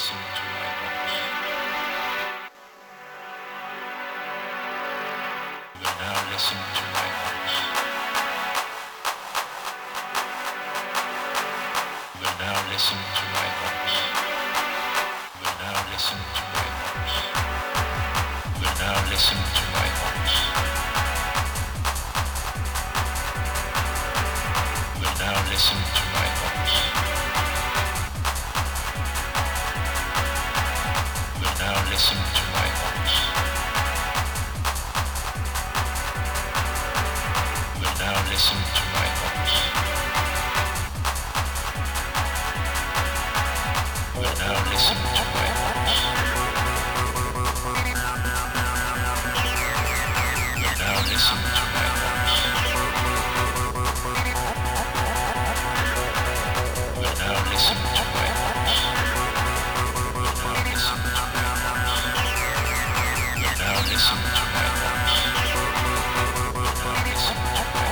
listen to my voice. You will now listen to my voice. You will now listen to my voice. You will now listen to my voice. You will now listen to my voice. You will now listen to my voice. You will now listen to my voice. You will now listen to my voice. You will now listen to my voice. You will now listen to my voice. You will now listen to my voice. You will now listen to my voice. You will now listen to my voice. You will now listen to my